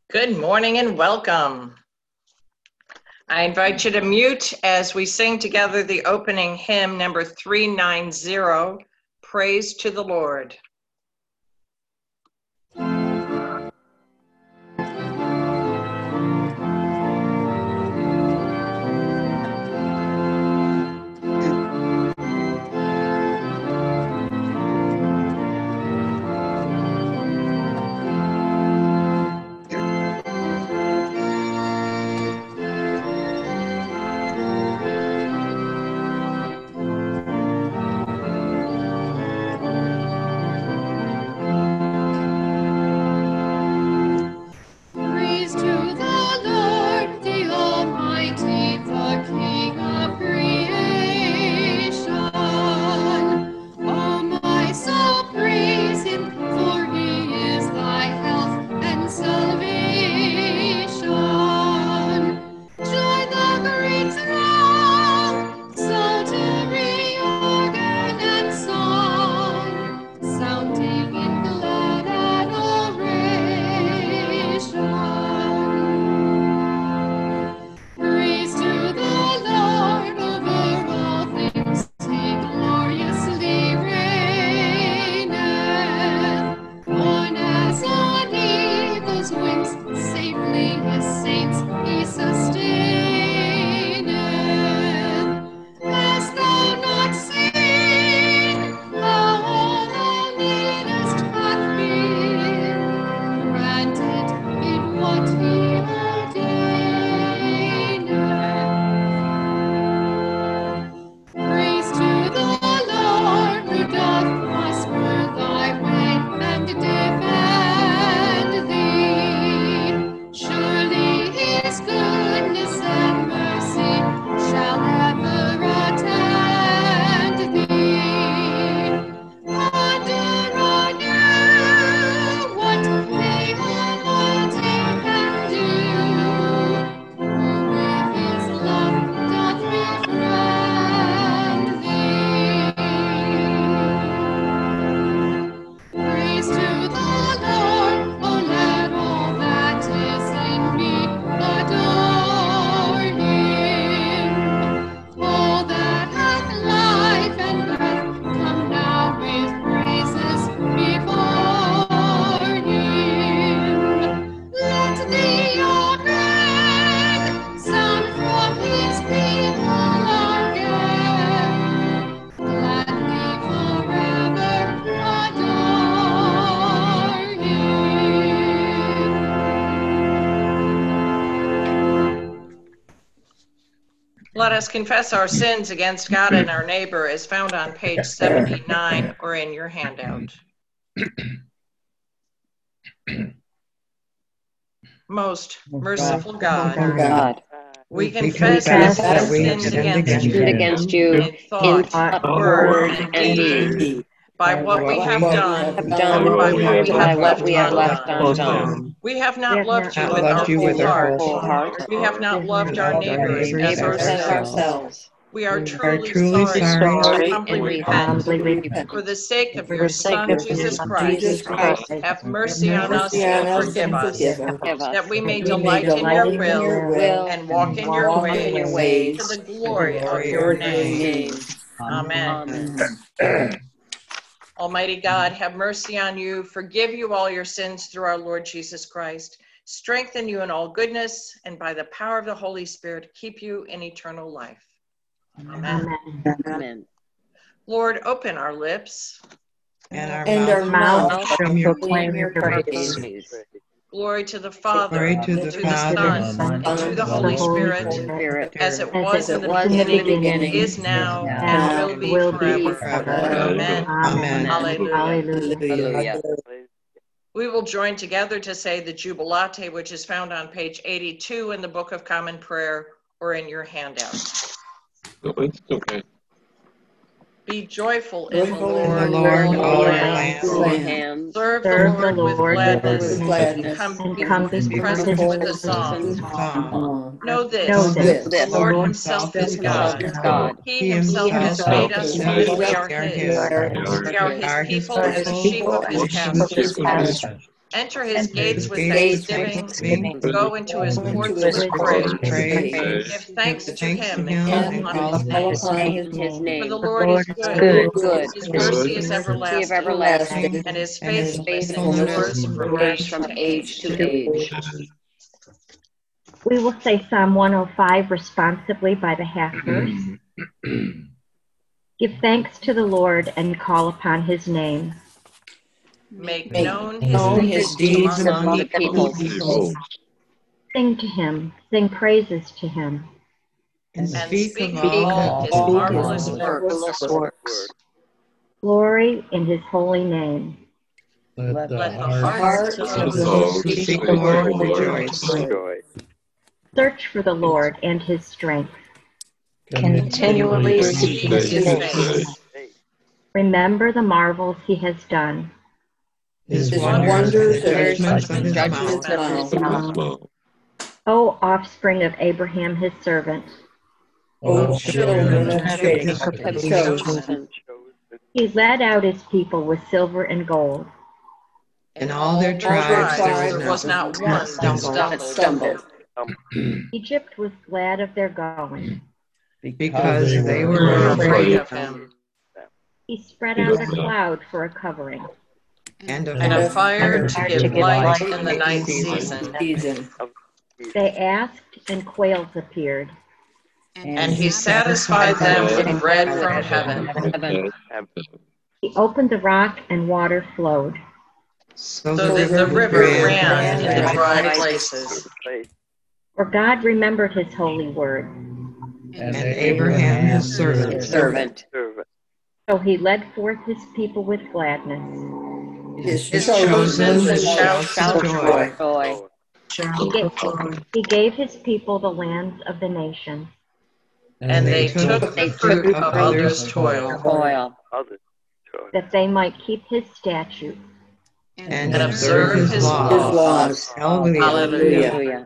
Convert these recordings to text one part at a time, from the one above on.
Good morning and welcome. I invite you to mute as we sing together the opening hymn number 390, Praise to the Lord. Let us confess our sins against God and our neighbor as found on page 79 or in your handout. Most merciful God, we confess that we have sinned against you in thought, word, and deed, by what we have done and by what we have left undone. We have not loved you with our whole heart. We have not loved our neighbors as ourselves. We are truly sorry and humbly repent. For the sake of your Son, Jesus Christ, have mercy on us and forgive us, that we may delight in your will and walk in your ways to the glory of your name. Amen. Almighty God, have mercy on you, forgive you all your sins through our Lord Jesus Christ, strengthen you in all goodness, and by the power of the Holy Spirit, keep you in eternal life. Amen. Amen. Lord, open our lips, and our mouth shall proclaim your praise. Glory to the Father, Glory to the Son, and to the Holy Spirit, as it was in the beginning, is now, and will be forever. Amen. Amen. Hallelujah. We will join together to say the Jubilate, which is found on page 82 in the Book of Common Prayer or in your handout. Okay. Be joyful in the Lord, all your lands. Serve the Lord with gladness, and come before his presence with a song. Know this, the Lord himself is God. He himself has made us, and we are his. We are his people and the sheep of his pasture. Enter his gates with thanksgiving. Go into his courts with praise. Give thanks to him and call upon his name. For the Lord is good. His mercy is everlasting, and his faithfulness endures from age to age. We will say Psalm 105 responsibly by the half verse. Give thanks to the Lord and call upon his name. Make known his deeds among the peoples. Sing to him, sing praises to him. And speak of all his marvelous works. Glory in his holy name. Let the hearts of those who seek the Lord rejoice. Search for the Lord and his strength. Continually seek his face. Remember the marvels he has done. His wonders and judgments of his mouth. O offspring of Abraham his servant. O children of Jacob his chosen. He led out his people with silver and gold. In all their tribes there was not one that stumbled. Egypt was glad of their going, because they were afraid of him. He spread out a cloud for a covering, and a fire to give light in the night season. They asked, and quails appeared. And he satisfied them with bread from heaven. He opened the rock, and water flowed. So that the river ran in the dry places. For God remembered his holy word. And Abraham his servant. So he led forth his people with gladness. His chosen with shouts of joy. He gave his people the lands of the nations. And they took the fruit of others' toil. That they might keep his statutes. And observe his laws. Hallelujah.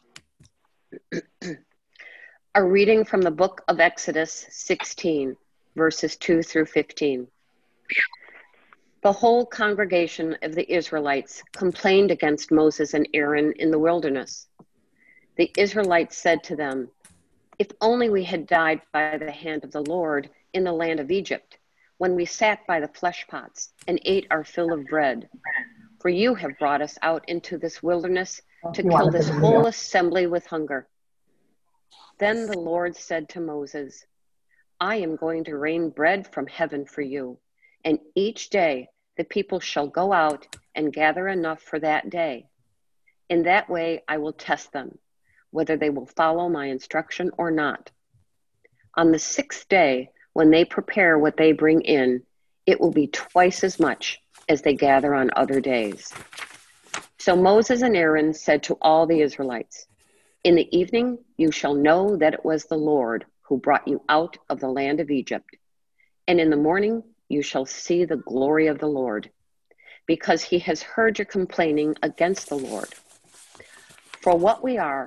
A reading from the book of Exodus 16, verses 2 through 15. The whole congregation of the Israelites complained against Moses and Aaron in the wilderness. The Israelites said to them, "If only we had died by the hand of the Lord in the land of Egypt, when we sat by the flesh pots and ate our fill of bread. For you have brought us out into this wilderness to kill this whole assembly with hunger." Then the Lord said to Moses, "I am going to rain bread from heaven for you, and each day the people shall go out and gather enough for that day. In that way I will test them, whether they will follow my instruction or not. On the 6th day, when they prepare what they bring in, it will be twice as much as they gather on other days." So Moses and Aaron said to all the Israelites, "In the evening you shall know that it was the Lord who brought you out of the land of Egypt. And in the morning you shall see the glory of the Lord, because he has heard your complaining against the Lord. For what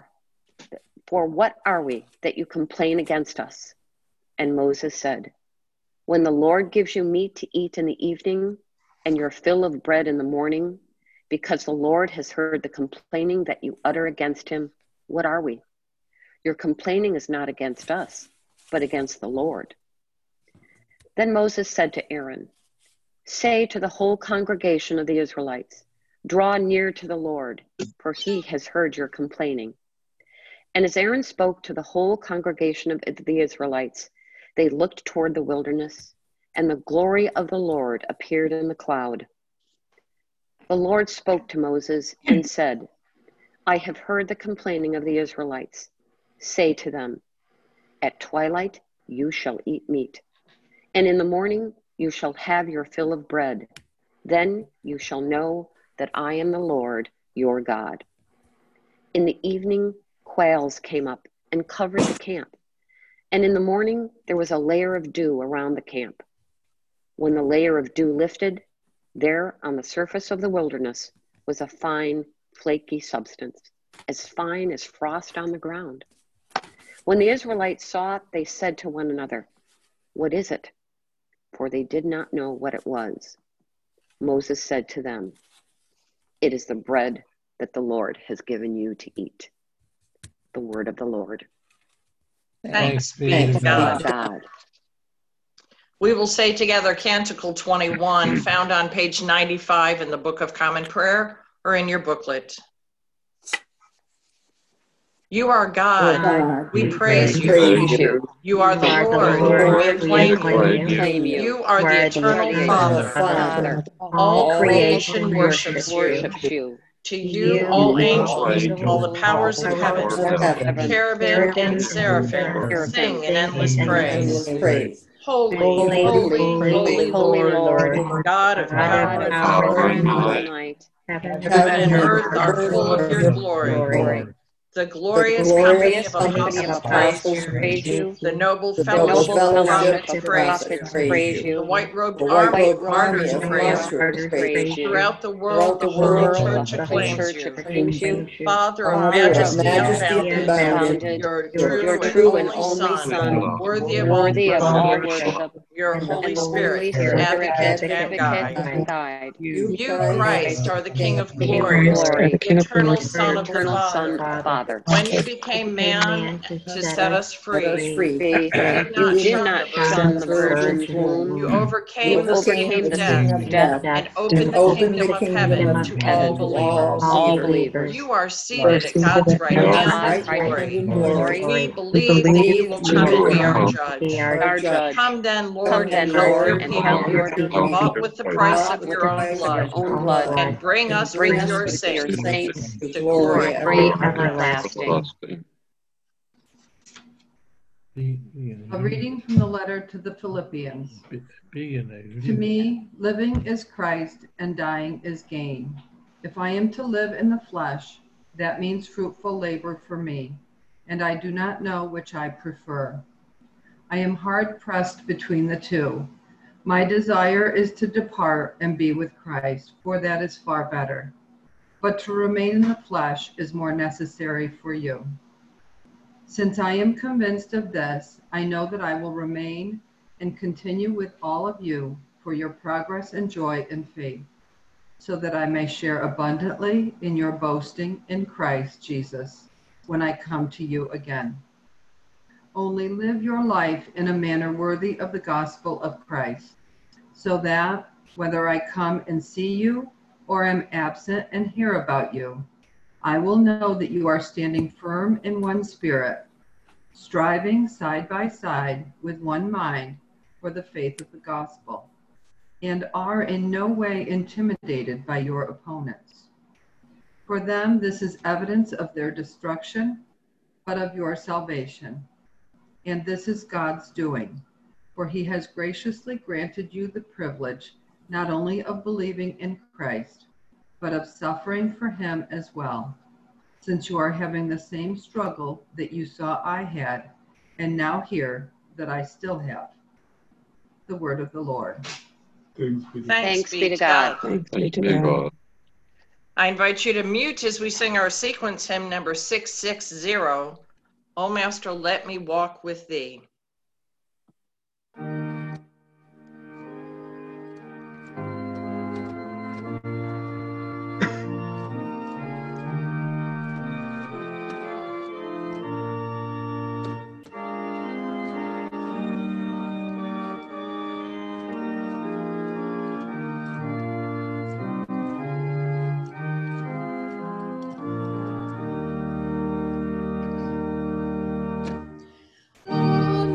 are we that you complain against us?" And Moses said, "When the Lord gives you meat to eat in the evening and your fill of bread in the morning, because the Lord has heard the complaining that you utter against him, what are we? Your complaining is not against us, but against the Lord." Then Moses said to Aaron, "Say to the whole congregation of the Israelites, 'Draw near to the Lord, for he has heard your complaining.'" And as Aaron spoke to the whole congregation of the Israelites, they looked toward the wilderness, and the glory of the Lord appeared in the cloud. The Lord spoke to Moses and said, "I have heard the complaining of the Israelites. Say to them, 'At twilight you shall eat meat, and in the morning you shall have your fill of bread. Then you shall know that I am the Lord your God.'" In the evening, quails came up and covered the camp, and in the morning there was a layer of dew around the camp. When the layer of dew lifted, there on the surface of the wilderness was a fine, flaky substance, as fine as frost on the ground. When the Israelites saw it, they said to one another, "What is it?" For they did not know what it was. Moses said to them, It is the bread that the Lord has given you to eat. The word of the Lord. Thanks be to God. God. We will say together Canticle 21, found on page 95 in the Book of Common Prayer or in your booklet. You are God. We praise you. You are the Lord. We acclaim you. You are the eternal Father. All creation worships you. To you, all angels, all the powers of heaven, cherubim and seraphim, sing in endless praise. Holy, holy, Lord, God of power and might. Heaven and earth are full of your glory. The glorious company of apostles praise you. The noble fellowship of prophets praise you. The white-robed army of martyrs praise you. Throughout the world, the Holy Church acclaims you. Father of majesty unbounded, your true and only Son, worthy of all worship, your Holy Spirit, advocate and guide. You, Christ, are the King of glory, the eternal Son of the Father. When you became man to set us free, you did not shun the Virgin's womb. You overcame the sting of death and opened the kingdom of heaven to all believers. You are seated at God's right hand in glory. We believe that you will come and be our judge. Come then, Lord, and help your people, bought with the price of your own blood, and bring us with your saints to glory everlasting. A reading from the letter to the Philippians. To me, living is Christ and dying is gain. If I am to live in the flesh, that means fruitful labor for me, and I do not know which I prefer. I am hard pressed between the two. My desire is to depart and be with Christ, for that is far better. But to remain in the flesh is more necessary for you. Since I am convinced of this, I know that I will remain and continue with all of you for your progress and joy in faith, so that I may share abundantly in your boasting in Christ Jesus when I come to you again. Only live your life in a manner worthy of the gospel of Christ, so that whether I come and see you or am absent and hear about you, I will know that you are standing firm in one spirit, striving side by side with one mind for the faith of the gospel, and are in no way intimidated by your opponents. For them, this is evidence of their destruction, but of your salvation. And this is God's doing, for he has graciously granted you the privilege not only of believing in Christ, but of suffering for him as well, since you are having the same struggle that you saw I had, and now hear that I still have. The word of the Lord. Thanks be to God. Thanks be to God. I invite you to mute as we sing our sequence hymn number 660, O Master, let me walk with thee. Oh,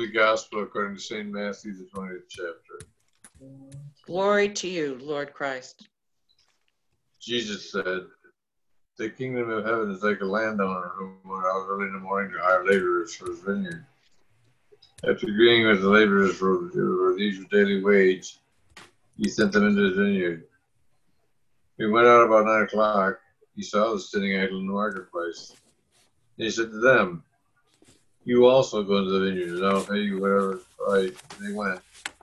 Holy Gospel according to St. Matthew, the 20th chapter. Glory to you, Lord Christ. Jesus said, the kingdom of heaven is like a landowner who went out early in the morning to hire laborers for his vineyard. After agreeing with the laborers for the usual daily wage, he sent them into his vineyard. When he went out about 9 o'clock, he saw them sitting idle in the marketplace. And he said to them, you also go into the vineyard, and I'll pay you whatever price. And they went.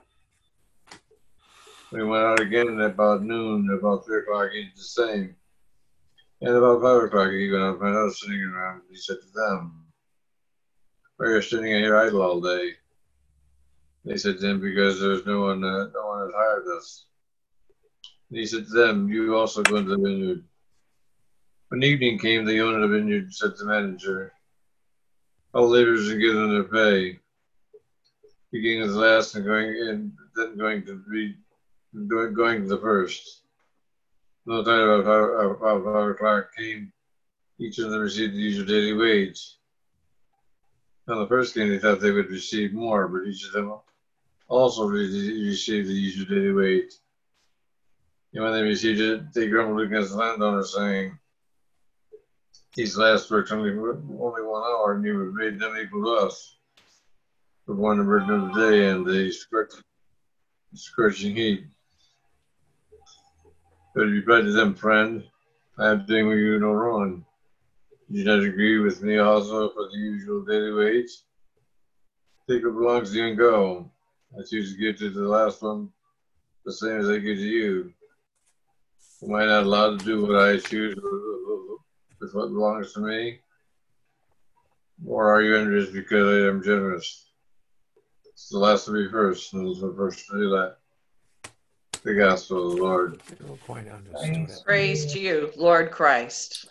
When he went out again at about noon, about 3 o'clock, he did the same. And about 5 o'clock, he went out and found others sitting around. And he said to them, why are you sitting here idle all day? They said to him, because there's no one has hired us. And he said to them, you also go into the vineyard. When evening came, the owner of the vineyard said to the manager, all laborers and give them their pay, beginning with the last and then going to the first. No time about 5 o'clock came, each of them received the usual daily wage. On the first game, they thought they would receive more, but each of them also received the usual daily wage. And when they received it, they grumbled against the landowner, saying, these last worked only 1 hour, and you have made them equal to us. For born the burden of the day and the scorching heat. But he replied to them, friend, I am doing you no wrong. Do you not agree with me also for the usual daily wage? Take what belongs to you and go. I choose to give to the last one the same as I give to you. Am I not allowed to do what I choose with what belongs to me? Or are you envious because I am generous? It's the last to be first, and it's the first to do that. The gospel of the Lord. Praise to you, Lord Christ.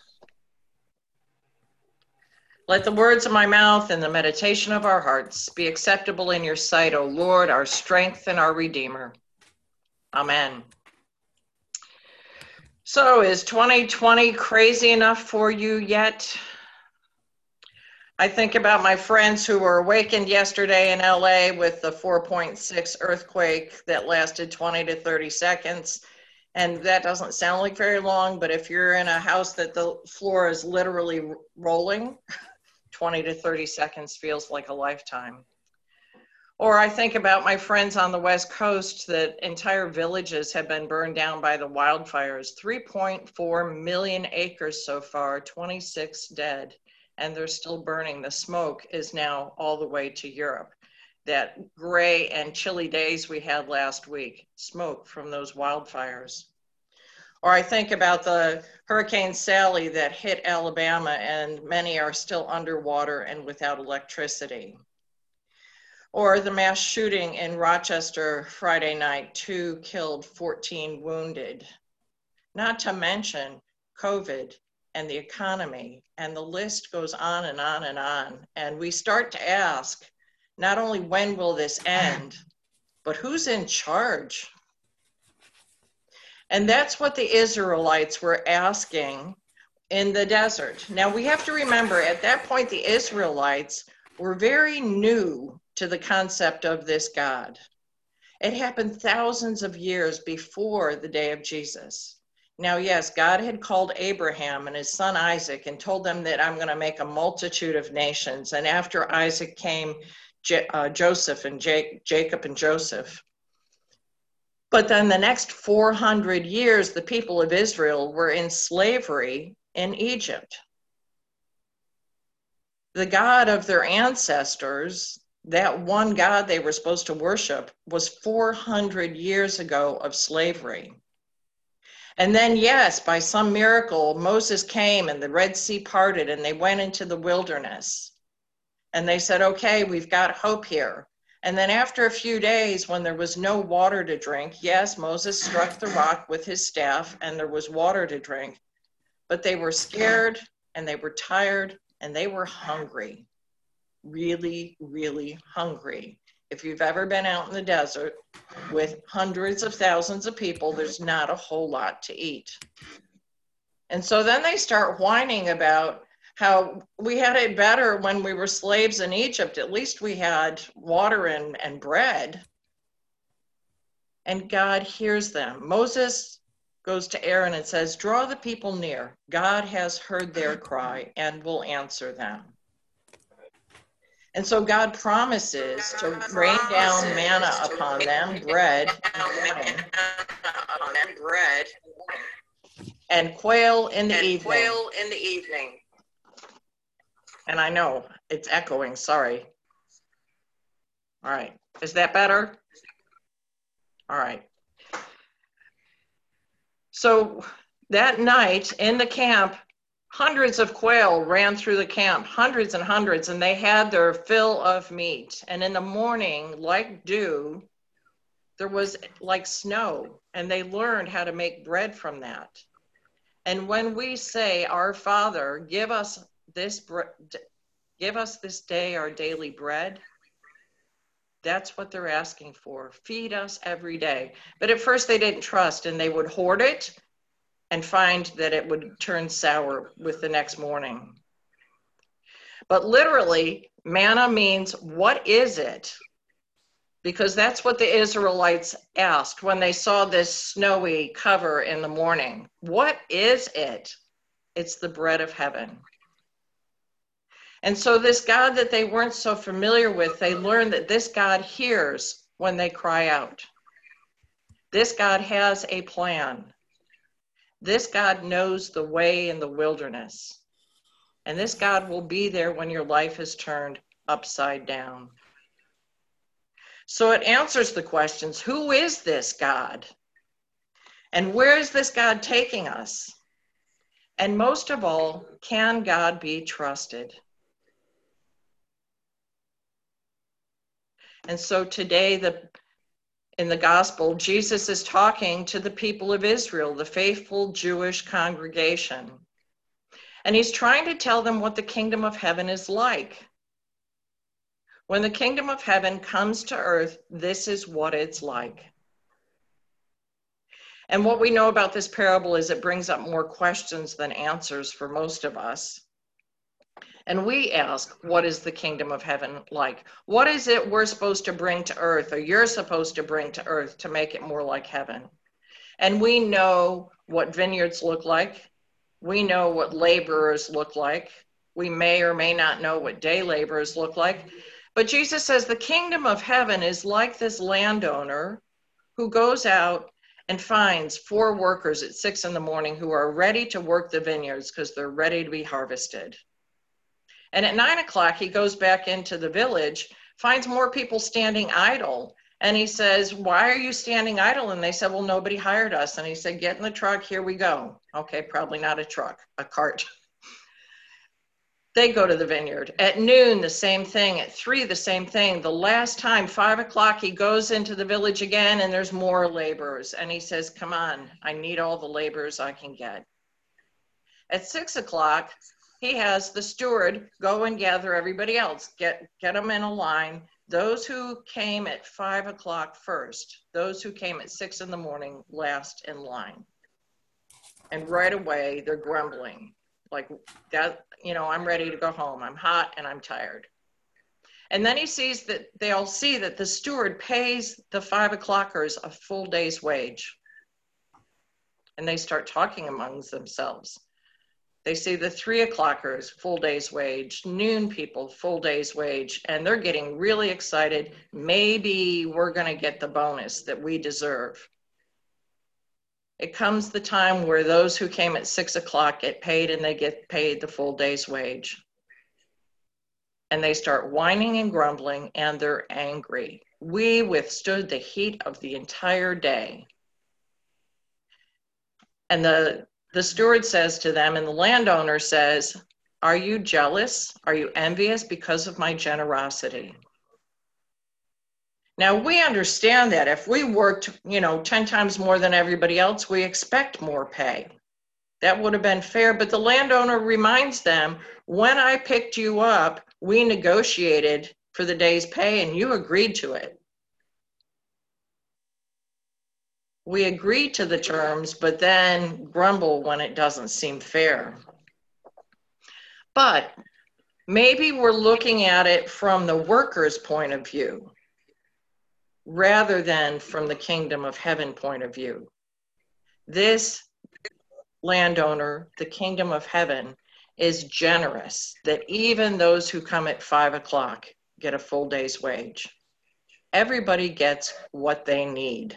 Let the words of my mouth and the meditation of our hearts be acceptable in your sight, O Lord, our strength and our Redeemer. Amen. So is 2020 crazy enough for you yet? I think about my friends who were awakened yesterday in LA with the 4.6 earthquake that lasted 20 to 30 seconds. And that doesn't sound like very long, but if you're in a house that the floor is literally rolling, 20 to 30 seconds feels like a lifetime. Or I think about my friends on the West Coast that entire villages have been burned down by the wildfires. 3.4 million acres so far, 26 dead, and they're still burning. The smoke is now all the way to Europe. That gray and chilly days we had last week, smoke from those wildfires. Or I think about the Hurricane Sally that hit Alabama, and many are still underwater and without electricity. Or the mass shooting in Rochester Friday night, 2 killed, 14 wounded. Not to mention COVID and the economy, and the list goes on and on and on. And we start to ask, not only when will this end, but who's in charge? And that's what the Israelites were asking in the desert. Now we have to remember, at that point, the Israelites were very new to the concept of this God. It happened thousands of years before the day of Jesus. Now, yes, God had called Abraham and his son Isaac and told them that I'm going to make a multitude of nations. And after Isaac came Joseph and Jacob and Joseph. But then the next 400 years, the people of Israel were in slavery in Egypt. The God of their ancestors, that one God they were supposed to worship, was 400 years ago of slavery. And then, yes, by some miracle, Moses came and the Red Sea parted and they went into the wilderness. And they said, okay, we've got hope here. And then after a few days, when there was no water to drink, yes, Moses struck the rock with his staff and there was water to drink. But they were scared and they were tired and they were hungry. Really, really hungry. If you've ever been out in the desert with hundreds of thousands of people, there's not a whole lot to eat. And so then they start whining about how we had it better when we were slaves in Egypt. At least we had water and bread. And God hears them. Moses goes to Aaron and says, draw the people near. God has heard their cry and will answer them. And so God promises to rain down manna upon them, bread and quail in the evening. And I know it's echoing, sorry. All right, is that better? All right. So that night in the camp, hundreds of quail ran through the camp, hundreds and hundreds, and they had their fill of meat. And in the morning, like dew, there was like snow, and they learned how to make bread from that. And when we say, our Father, give us this day our daily bread, that's what they're asking for. Feed us every day. But at first they didn't trust, and they would hoard it and find that it would turn sour with the next morning. But literally, manna means, what is it? Because that's what the Israelites asked when they saw this snowy cover in the morning. What is it? It's the bread of heaven. And so this God that they weren't so familiar with, they learned that this God hears when they cry out. This God has a plan. This God knows the way in the wilderness. And this God will be there when your life is turned upside down. So it answers the questions, who is this God? And where is this God taking us? And most of all, can God be trusted? And so today, in the gospel, Jesus is talking to the people of Israel, the faithful Jewish congregation. And he's trying to tell them what the kingdom of heaven is like. When the kingdom of heaven comes to earth, this is what it's like. And what we know about this parable is it brings up more questions than answers for most of us. And we ask, what is the kingdom of heaven like? What is it we're supposed to bring to earth, or you're supposed to bring to earth to make it more like heaven? And we know what vineyards look like. We know what laborers look like. We may or may not know what day laborers look like. But Jesus says the kingdom of heaven is like this landowner who goes out and finds 4 workers at 6 a.m. who are ready to work the vineyards because they're ready to be harvested. And at 9 o'clock, he goes back into the village, finds more people standing idle. And he says, why are you standing idle? And they said, well, nobody hired us. And he said, get in the truck, here we go. Okay, probably not a truck, a cart. They go to the vineyard. At noon, the same thing. At 3, the same thing. The last time, 5 o'clock, he goes into the village again, and there's more laborers. And he says, come on, I need all the laborers I can get. At 6 o'clock, he has the steward go and gather everybody else, get them in a line. Those who came at 5 o'clock first, those who came at 6 a.m. last in line. And right away, they're grumbling. Like that, I'm ready to go home. I'm hot and I'm tired. And then he sees that they all see that the steward pays the 5 o'clockers a full day's wage. And they start talking amongst themselves. They see the 3 o'clockers, full day's wage, noon people, full day's wage, and they're getting really excited. Maybe we're going to get the bonus that we deserve. It comes the time where those who came at 6 o'clock get paid, and they get paid the full day's wage. And they start whining and grumbling, and they're angry. We withstood the heat of the entire day. And the steward says to them, and the landowner says, are you jealous? Are you envious because of my generosity? Now, we understand that if we worked, 10 times more than everybody else, we expect more pay. That would have been fair, but the landowner reminds them, when I picked you up, we negotiated for the day's pay and you agreed to it. We agree to the terms, but then grumble when it doesn't seem fair. But maybe we're looking at it from the worker's point of view rather than from the kingdom of heaven point of view. This landowner, the kingdom of heaven, is generous, that even those who come at 5 o'clock get a full day's wage. Everybody gets what they need.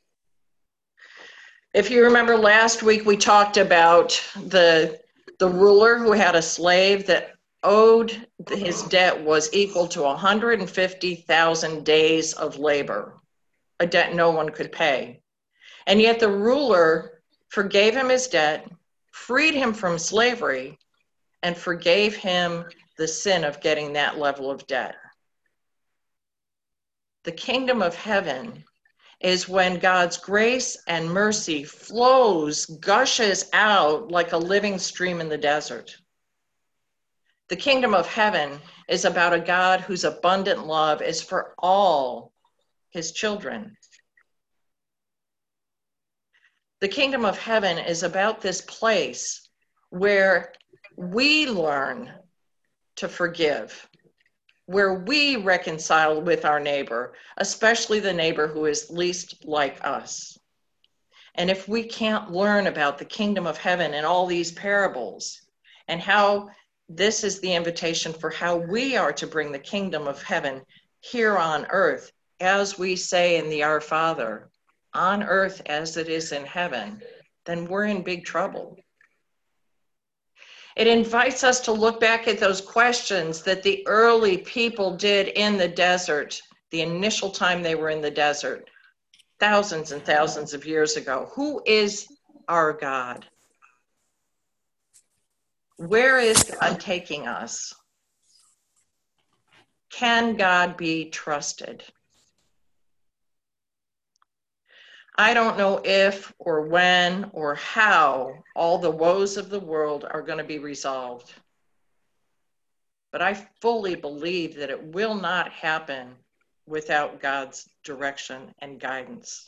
If you remember last week, we talked about the ruler who had a slave that owed, his debt was equal to 150,000 days of labor, a debt no one could pay. And yet the ruler forgave him his debt, freed him from slavery, and forgave him the sin of getting that level of debt. The kingdom of heaven is when God's grace and mercy flows, gushes out like a living stream in the desert. The kingdom of heaven is about a God whose abundant love is for all his children. The kingdom of heaven is about this place where we learn to forgive, where we reconcile with our neighbor, especially the neighbor who is least like us. And if we can't learn about the kingdom of heaven and all these parables and how this is the invitation for how we are to bring the kingdom of heaven here on earth, as we say in the Our Father, on earth as it is in heaven, then we're in big trouble. It invites us to look back at those questions that the early people did in the desert, the initial time they were in the desert, thousands and thousands of years ago. Who is our God? Where is God taking us? Can God be trusted? I don't know if or when or how all the woes of the world are going to be resolved. But I fully believe that it will not happen without God's direction and guidance.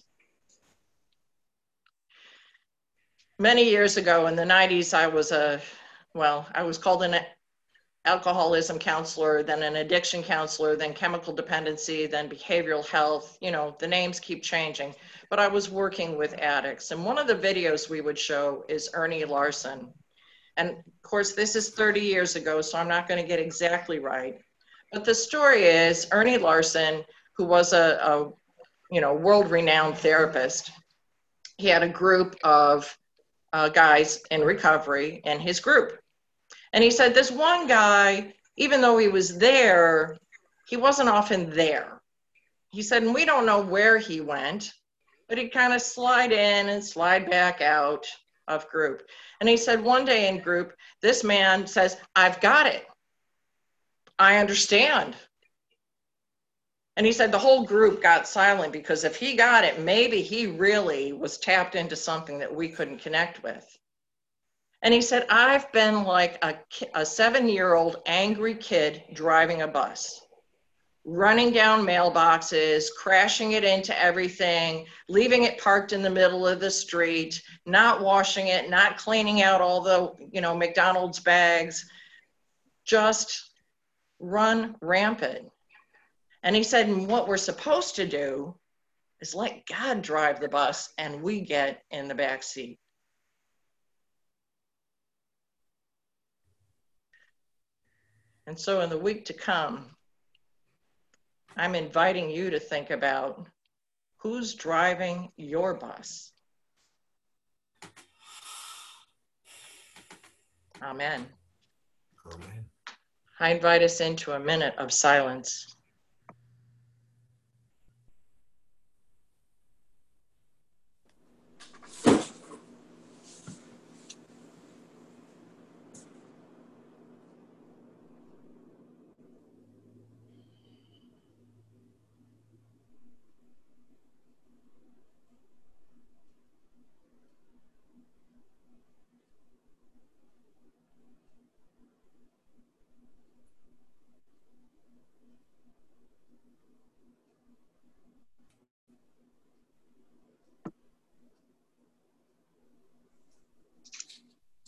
Many years ago in the 90s, I was called an alcoholism counselor, then an addiction counselor, then chemical dependency, then behavioral health. You know, the names keep changing, but I was working with addicts. And one of the videos we would show is Ernie Larson. And of course, this is 30 years ago, so I'm not going to get exactly right. But the story is Ernie Larson, who was a world-renowned therapist. He had a group of guys in recovery in his group. And he said this one guy, even though he was there, he wasn't often there. He said, and we don't know where he went, but he'd kind of slide in and slide back out of group. And he said one day in group, this man says, I've got it. I understand. And he said the whole group got silent because if he got it, maybe he really was tapped into something that we couldn't connect with. And he said, I've been like a 7-year-old angry kid driving a bus, running down mailboxes, crashing it into everything, leaving it parked in the middle of the street, not washing it, not cleaning out all the, McDonald's bags, just run rampant. And he said, and what we're supposed to do is let God drive the bus and we get in the back seat. And so in the week to come, I'm inviting you to think about who's driving your bus. Amen. Amen. I invite us into a minute of silence.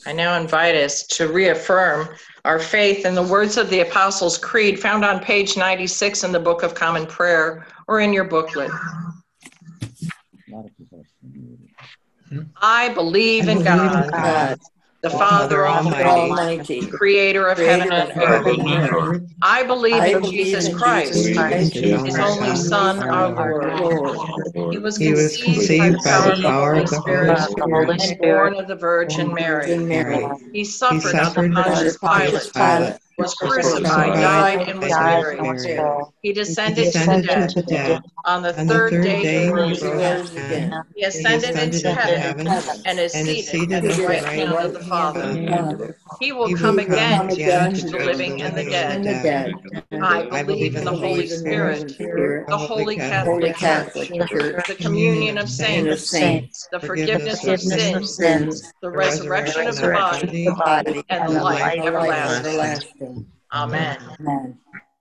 I now invite us to reaffirm our faith in the words of the Apostles' Creed found on page 96 in the Book of Common Prayer or in your booklet. I believe in God, the Father Almighty, creator of heaven and earth. I believe in Jesus Christ, his only Son, our Lord. He was conceived by the power of the Holy Spirit and born of the Virgin Mary. He suffered under Pontius Pilate, was crucified, died, and was buried. He descended to death. On the third day he rose again. He ascended into heaven and is seated at the right hand of the Father. He will come again to judge the living and the dead. I believe in the Holy Spirit, the Holy Catholic Church, the communion of saints, the forgiveness of sins, the resurrection of the body, and the life everlasting. Amen.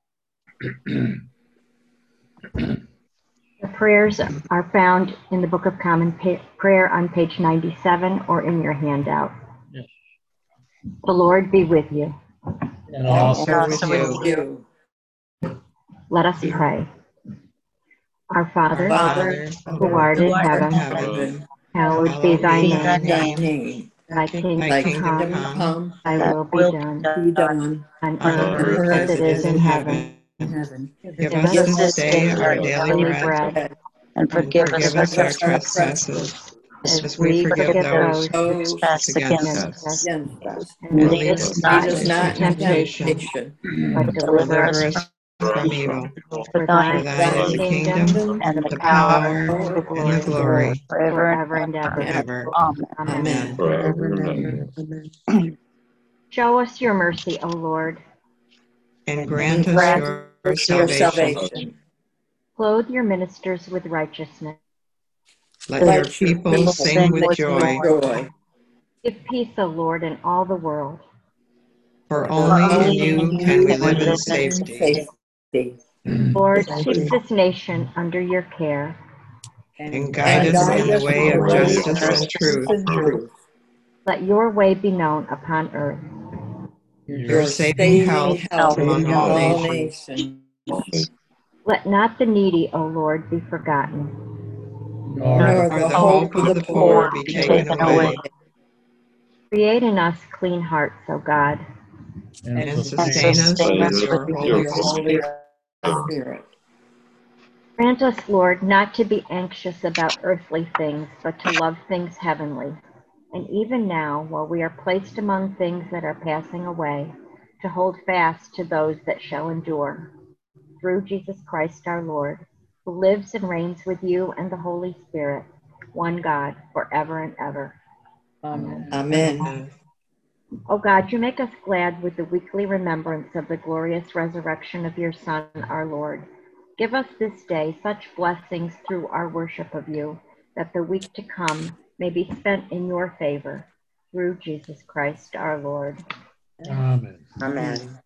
The prayers are found in the Book of Common Prayer on page 97 or in your handout. Yes. The Lord be with you. And also with you. Let us pray. Our Father, who art in heaven, hallowed be thy name. Thy kingdom come, thy will be done on earth as it is in heaven. Give us this day our daily bread, and forgive us our trespasses, as we forgive those who trespass against us. And lead us not into temptation, but deliver us from evil. For thine is the kingdom, and the power, and the glory, forever and ever. Amen. Show us your mercy, O Lord, and grant us your salvation. Clothe your ministers with righteousness. Let your people sing with joy. Give peace, O Lord, in all the world. For only in you can we live in safety. Lord, keep this nation under your care. And guide us in the way of justice and truth. Let your way be known upon earth. Your saving health among all nations. Let not the needy, O Lord, be forgotten. Nor the hope of the poor be taken away. Create in us clean hearts, O God. And sustain us with your Holy Spirit. Grant us, Lord, not to be anxious about earthly things, but to love things heavenly. And even now, while we are placed among things that are passing away, to hold fast to those that shall endure. Through Jesus Christ our Lord, who lives and reigns with you and the Holy Spirit, one God, forever and ever. Amen. O God, you make us glad with the weekly remembrance of the glorious resurrection of your Son, our Lord. Give us this day such blessings through our worship of you, that the week to come may be spent in your favor. Through Jesus Christ our Lord. Amen.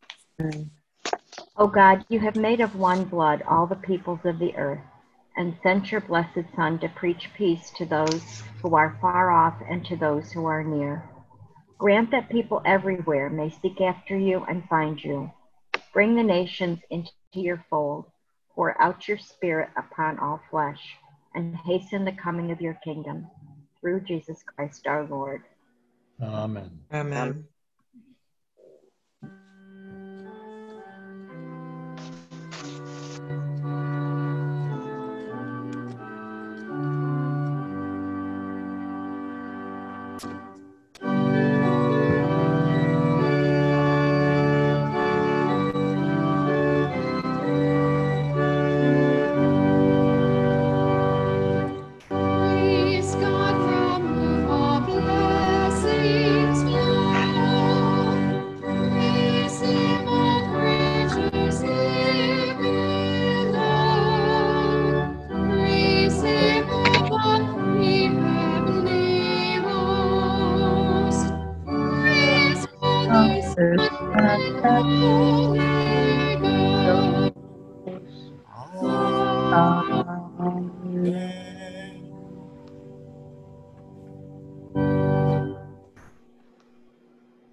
O God, you have made of one blood all the peoples of the earth, and sent your blessed Son to preach peace to those who are far off and to those who are near. Grant that people everywhere may seek after you and find you. Bring the nations into your fold. Pour out your Spirit upon all flesh, and hasten the coming of your kingdom. Through Jesus Christ our Lord. Amen. Amen.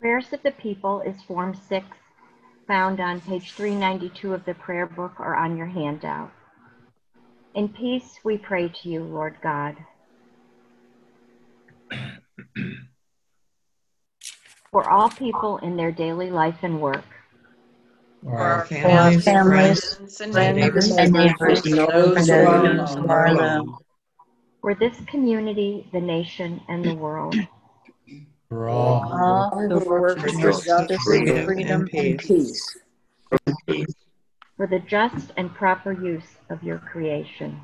Prayers of the People is Form 6, found on page 392 of the prayer book or on your handout. In peace we pray to you, Lord God. For all people in their daily life and work. For our families, friends, and neighbors, and those who are alone. For this community, the nation, and the world. For all who work for justice, freedom, and peace. For the just and proper use of your creation.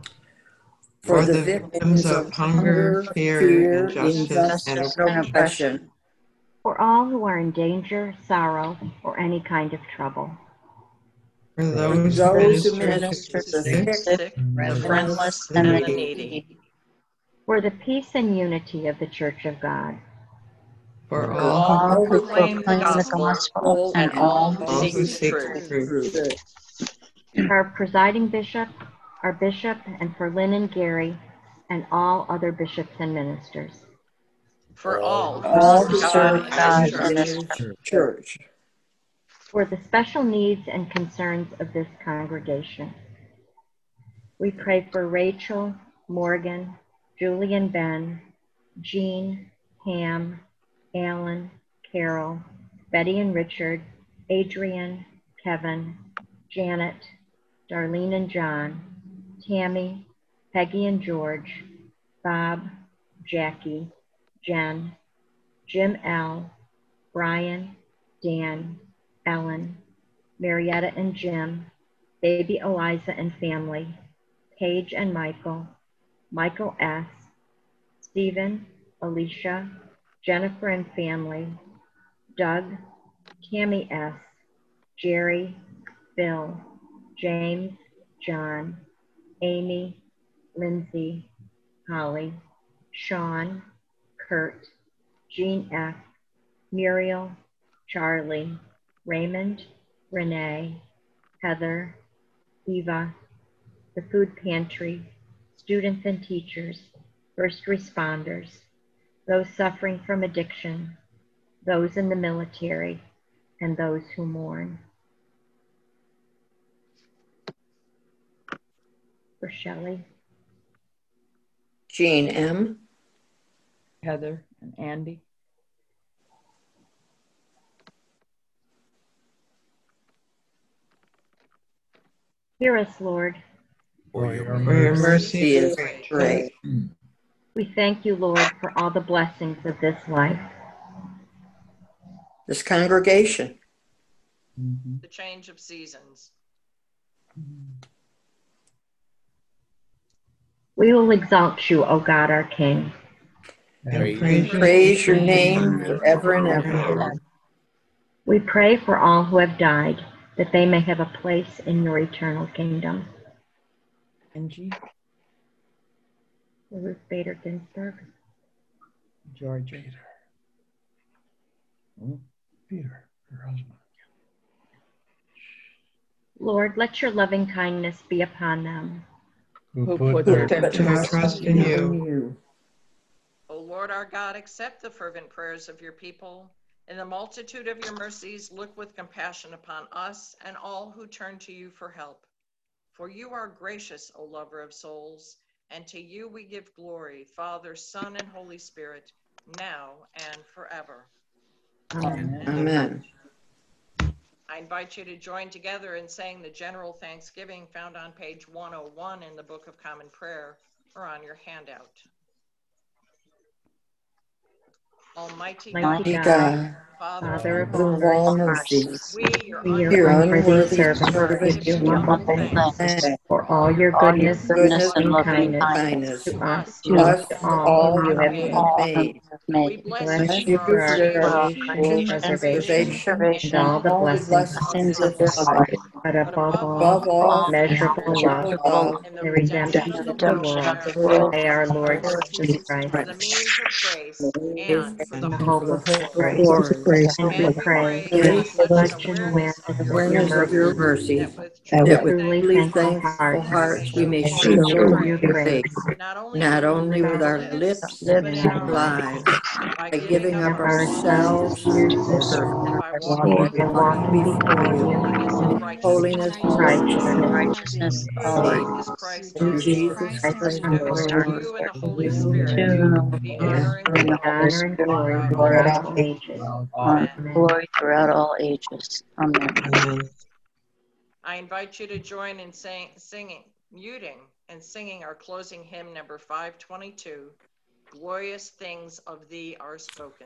For the victims of hunger, fear, injustice, and oppression. For all who are in danger, sorrow, or any kind of trouble. For those who minister to the sick, friendless, and the needy. For the peace and unity of the Church of God. For all who proclaim the gospel and all who who seek truth. Our presiding bishop, our bishop, and for Lynn and Gary, and all other bishops and ministers. For all who serve God in this church. For the special needs and concerns of this congregation. We pray for Rachel, Morgan, Julie and Ben, Jean, Pam, Alan, Carol, Betty and Richard, Adrian, Kevin, Janet, Darlene and John, Tammy, Peggy and George, Bob, Jackie, Jen, Jim L., Brian, Dan, Ellen, Marietta and Jim, baby Eliza and family, Paige and Michael, Michael S., Stephen, Alicia, Jennifer and family, Doug, Tammy S., Jerry, Bill, James, John, Amy, Lindsay, Holly, Sean, Kurt, Jean F., Muriel, Charlie, Raymond, Renee, Heather, Eva, the food pantry, students and teachers, first responders, those suffering from addiction, those in the military, and those who mourn. For Shelley. Jean M., Heather and Andy. Hear us, Lord. For your mercy is great. We thank you, Lord, for all the blessings of this life. This congregation. The change of seasons. We will exalt you, O God, our King. And praise your name forever and ever. We pray for all who have died, that they may have a place in your eternal kingdom. Angie. Ruth Bader Ginsburg. Georgia. Peter, her husband. Lord, let your loving kindness be upon them. Who put their trust in you. O Lord our God, accept the fervent prayers of your people. In the multitude of your mercies, look with compassion upon us and all who turn to you for help. For you are gracious, O lover of souls, and to you we give glory, Father, Son, and Holy Spirit, now and forever. Amen. Amen. I invite you to join together in saying the general thanksgiving found on page 101 in the Book of Common Prayer or on your handout. Almighty God, Father of all mercy, we, your unworthy servants, give you humble thanks for all your goodness and loving kindness to us, to all you have made. We Bless you for our creation, preservation, and all the blessings of this life, but above all, measurable love, and the redemption of the world by our Lord Jesus Christ. for the means of grace and for the The hope of hope of Christ. glory. grace and we pray for such an awareness of your mercy that with with truly thankful hearts we may show your grace, not only with our lips and in our lives, by giving up ourselves to serve and walking before you in holiness and righteousness always. Through Jesus Christ our Lord, to whom be honor and glory throughout all ages. Glory throughout all ages. Amen. I invite you to join in muting and singing our closing hymn number 522, Glorious Things of Thee Are Spoken.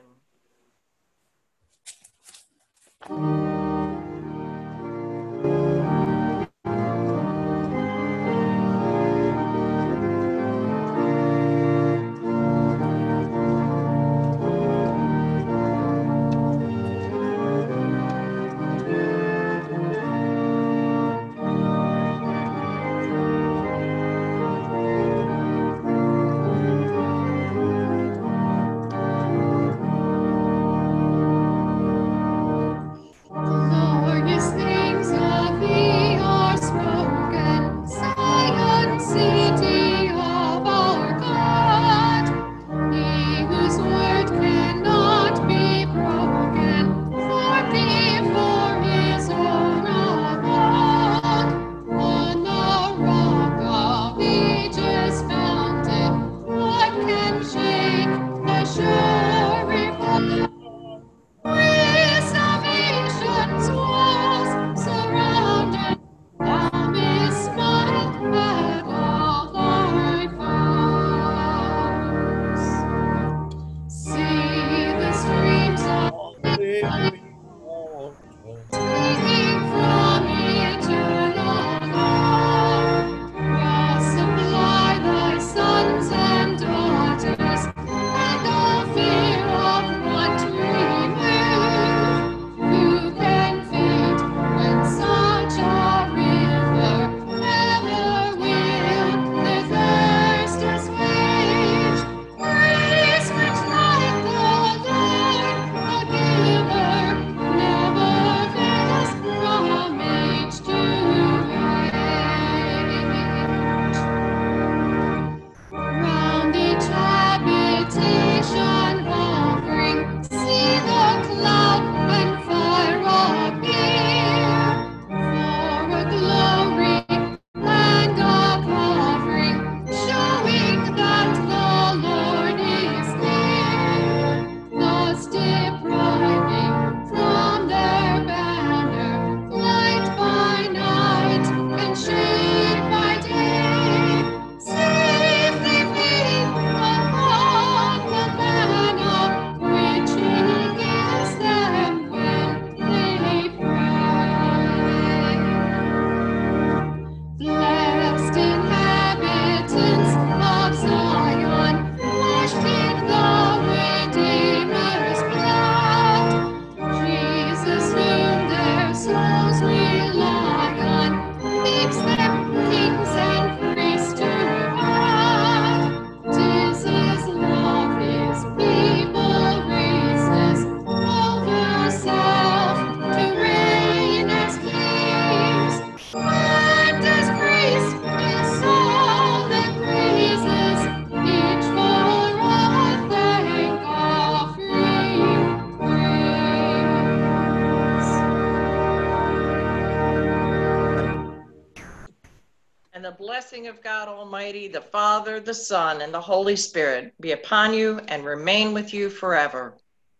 And the blessing of God Almighty, the Father, the Son, and the Holy Spirit be upon you and remain with you forever.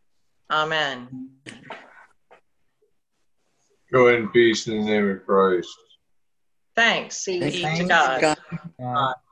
Amen. Go in peace in the name of Christ. Thanks be to God.